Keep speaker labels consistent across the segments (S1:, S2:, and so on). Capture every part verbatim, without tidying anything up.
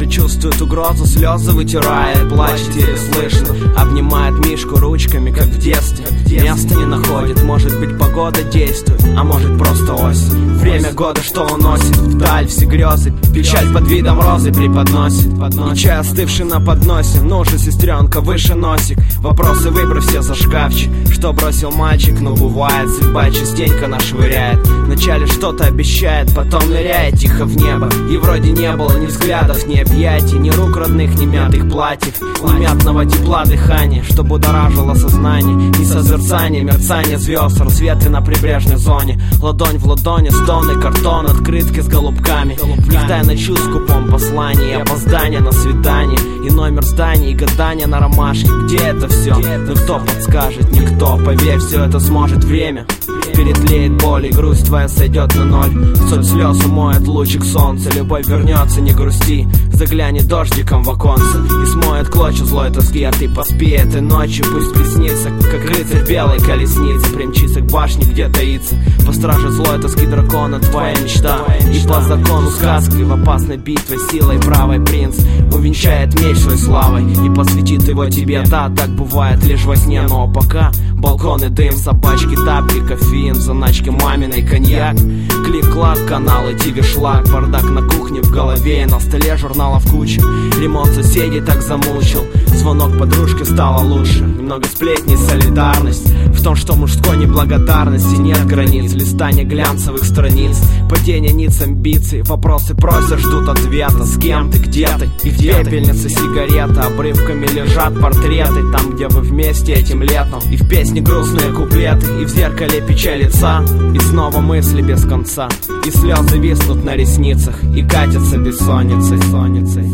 S1: уже чувствует угрозу, слезы вытирает, плачет еле слышно. Обнимает Мишку ручками, как в детстве. Места не находит, может быть погода действует, а может просто осень. Время года, что уносит вдаль все грезы. Печаль под видом розы преподносит. И чай остывший на подносе. Ну же, сестренка, выше носик. Вопросы выбрав все за шкафчик. Что бросил мальчик, но бывает, судьба частенько нас швыряет. Вначале что-то обещает, потом ныряет тихо в небо. И вроде не было ни взглядов, ни объятий, ни рук родных, ни мятых платьев, ни мятного тепла дыхания, что будоражило сознание. Ни созерцание, мерцание звезд, рассветы на прибрежной зоне. Ладонь в ладони, стоны, картон, открытки с голубками. В них тайна чувств в скупом послании. И опоздание на свидание, и номер здания, и гадание на ромашке. Где это все? Ну кто подскажет? Никто, поверь, все это сможет время. Перетлеет боль, и грусть твоя сойдет на ноль. Соль слез умоет лучик солнца. Любовь вернется, не грусти. Заглянет дождиком в оконце и смоет клочья злой тоски. А ты поспи этой ночью, пусть приснится, как рыцарь белой колесницы. Примчится к башне, где таится по страже злой тоски дракона твоя мечта. И по закону сказки в опасной битве силой правой принц увенчает меч своей славой и посвятит его тебе. Да, так бывает лишь во сне, но пока балконы, дым, собачки, тапки, кофеин, заначки маминой, коньяк, клик-клак, каналы, тиви-шлак, бардак на кухне в голове и на столе журналов куча. Ремонт соседей так замучил, звонок подружки стало лучше. Немного сплетней, солидарность в том, что мужской неблагодарности нет границ. Листание глянцевых страниц, падение ниц амбиций. Вопросы просят, ждут ответа. С кем ты, где ты? И в пепельнице сигарета. Обрывками лежат портреты там, где вы вместе этим летом. И в песне грустные куплеты, и в зеркале печаль лица. И снова мысли без конца, и слезы виснут на ресницах, и катятся бессонницей, сонницей.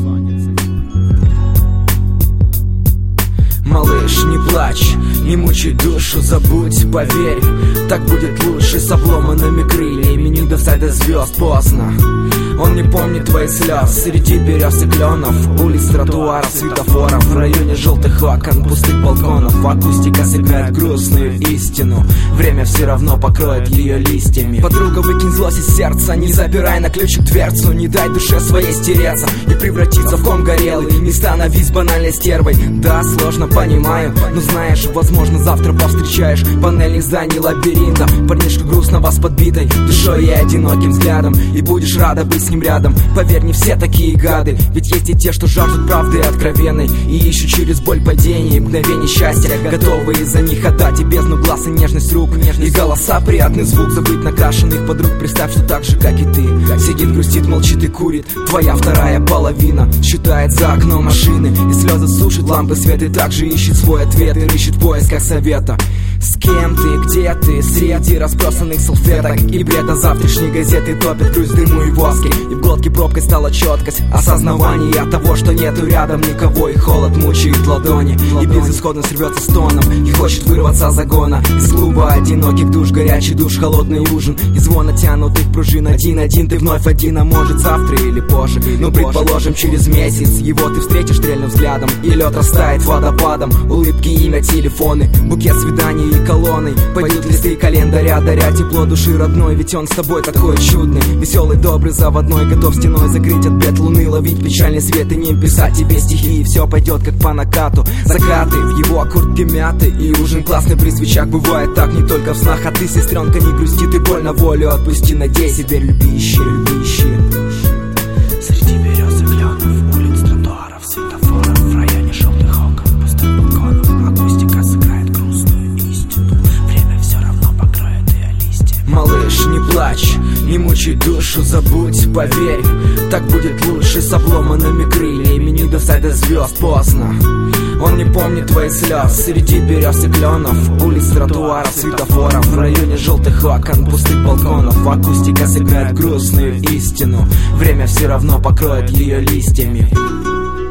S2: Малыш, не плачь, не мучай душу, забудь, поверь. Так будет лучше с обломанными крыльями. Не достать до звезд поздно. Он не помнит твоих слез среди берез и кленов, улиц, тротуаров, светофоров, в районе желтых окон, пустых балконов. Акустика сыграет грустную истину. Время все равно покроет ее листьями. Подруга, выкинь злость из сердца, не запирай на ключик дверцу. Не дай душе своей стереться и превратиться в ком горелый. Не становись банальной стервой. Да, сложно, понимаю, но знаешь, возможно завтра повстречаешь панельных зданий лабиринта. Парнишка грустно вас подбитой душой и одиноким взглядом, и будешь рада быть с ним рядом. Поверь, не все такие гады, ведь есть и те, что жаждут правды откровенной и ищут через боль падений и мгновений счастья, готовые за них отдать и бездну глаз, и нежность рук, и голоса, приятный звук. Забыть накрашенных подруг, представь, что так же, как и ты, сидит, грустит, молчит и курит твоя вторая половина. Считает за окном машины, и слезы сушит лампы свет, и также ищет свой ответ, и рыщет в поисках совета. С кем ты, где ты, среди разбросанных салфеток и бреда завтрашней газеты топит грусть, дыму и воске. И в глотке пробкой стала четкость осознавания того, что нету рядом никого, и холод мучает ладони, и безысходность рвется стоном, и хочет вырваться из загона. Из клуба одиноких душ, горячий душ, холодный ужин, и звон натянутых пружин. Один-один ты вновь один, а может завтра или позже. Ну предположим, через месяц его ты встретишь стрельным взглядом, и лед растает водопадом. Улыбки, имя, телефоны, букет свиданий и колонны. Пойдут листы календаря, даря тепло души родной, ведь он с тобой такой чудный, веселый, добрый, заводной, готов стеной закрыть от бед луны, ловить печальный свет и не писать тебе стихи. И все пойдет как по накату. Закаты в его куртке мяты, и ужин классный при свечах. Бывает так не только в снах, а ты, сестренка, не грусти, ты боль на волю отпусти. Надейся, теперь люби, ищи, люби, ищи.
S3: Среди берез и кленов, улиц, тротуаров, светофоров, в районе желтых окон, пустых балконов. Акустика сыграет грустную истину. Время все равно покроет ее листья.
S2: Малыш, не плачь, не мучай душу, забудь, поверь. Так будет лучше с обломанными крыльями. Не достать до звезд поздно. Он не помнит твоих слез среди берез и кленов, улиц, тротуаров, светофоров, в районе желтых окон, пустых балконов. Акустика сыграет грустную истину. Время все равно покроет ее листьями.